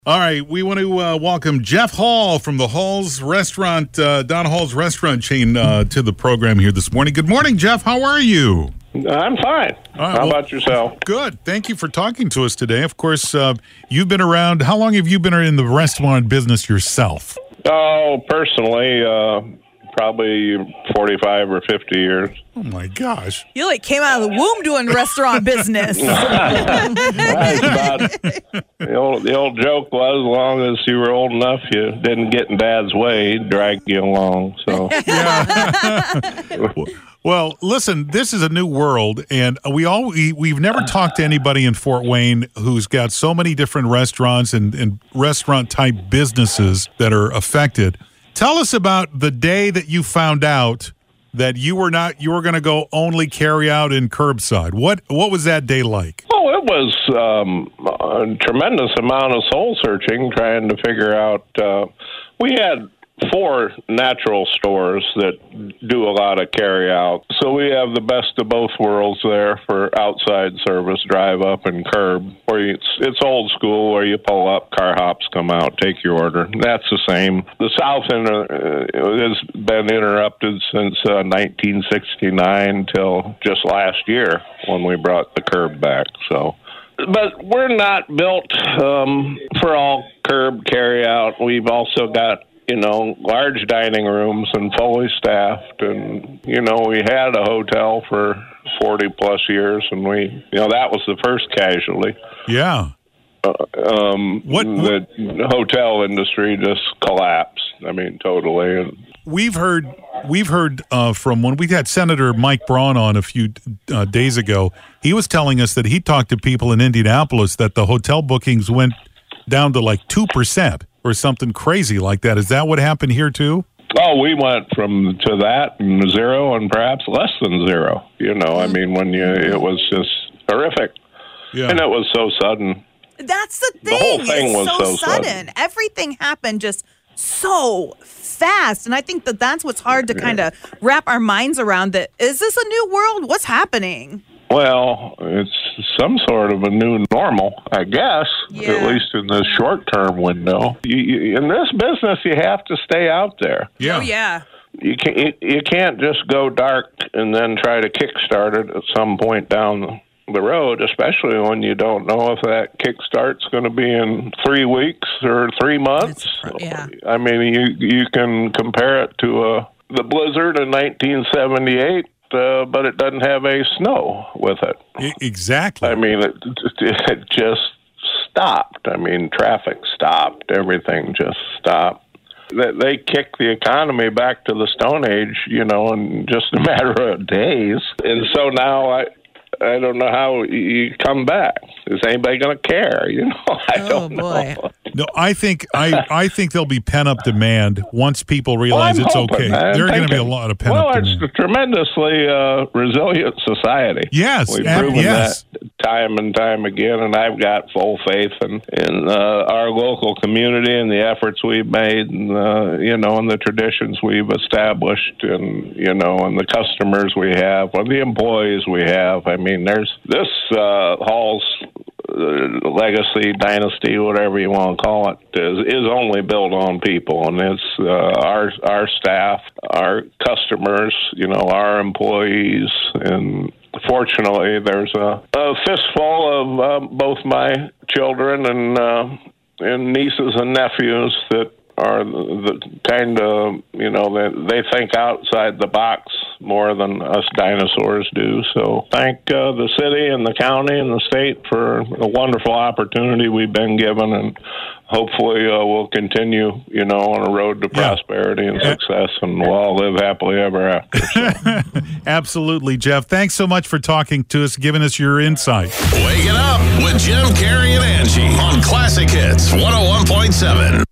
All right, we want to welcome Jeff Hall from the Hall's Restaurant, Don Hall's restaurant chain, to the program here this morning. Good morning, Jeff. How are you? I'm fine. How about yourself? Good. Thank you for talking to us today. Of course, you've been around. How long have you been in the restaurant business yourself? Oh, personally, probably 45 or 50 years. Oh, my gosh. You came out of the womb doing restaurant business. The old joke was, as long as you were old enough, you didn't get in Dad's way, he'd drag you along. So. Well, listen, this is a new world, and we've never talked to anybody in Fort Wayne who's got so many different restaurants and restaurant-type businesses that are affected. Tell us about the day that you found out that you were going to go only carry out in curbside. What was that day like? Oh, it was a tremendous amount of soul searching, trying to figure out. We had 4 natural stores that do a lot of carry out. So we have the best of both worlds there for outside service, drive up and curb, where it's old school where you pull up, car hops come out, take your order. That's the same. The South has been interrupted since 1969 till just last year when we brought the curb back. So. But we're not built for all curb carry out. We've also got large dining rooms and fully staffed. And, we had a hotel for 40 plus years, and that was the first casualty. Yeah. The hotel industry just collapsed. I mean, totally. We've heard from when we had Senator Mike Braun on a few days ago. He was telling us that he talked to people in Indianapolis that the hotel bookings went down to like 2%. Or something crazy like that. Is that what happened here too? Oh, we went to that and 0 and perhaps less than 0. I mean, it was just horrific. Yeah. And it was so sudden. That's the thing. The whole thing was so sudden. Everything happened just so fast. And I think that's what's hard to kind of wrap our minds around. That is this a new world? What's happening? Well, it's some sort of a new normal, I guess, at least in this short-term window. In this business, you have to stay out there. Yeah. Oh, yeah. You can't just go dark and then try to kickstart it at some point down the road, especially when you don't know if that kickstart's going to be in 3 weeks or 3 months. Yeah. I mean, you can compare it to the blizzard in 1978. But it doesn't have any snow with it. Exactly. I mean, it just stopped. I mean, traffic stopped. Everything just stopped. They kicked the economy back to the Stone Age, in just a matter of days. And so now I don't know how you come back. Is anybody going to care? I don't know. No, I think there'll be pent-up demand once people realize it's okay. There are going to be a lot of pent-up demand. Well, it's a tremendously resilient society. Yes, we've proven that time and time again, and I've got full faith in our local community and the efforts we've made, and and the traditions we've established, and and the customers we have, or the employees we have. I mean, there's this Hall's legacy, dynasty, whatever you want to call it, is only built on people, and it's our staff, our customers, our employees, and fortunately, there's a fistful of both my children and nieces and nephews that are the kind of, they think outside the box more than us dinosaurs do. So thank the city and the county and the state for a wonderful opportunity we've been given, and hopefully we'll continue, on a road to prosperity and success, and we'll all live happily ever after. So. Absolutely, Jeff. Thanks so much for talking to us, giving us your insight. Waking up with Jim, Carrie, and Angie on Classic Hits 101.7.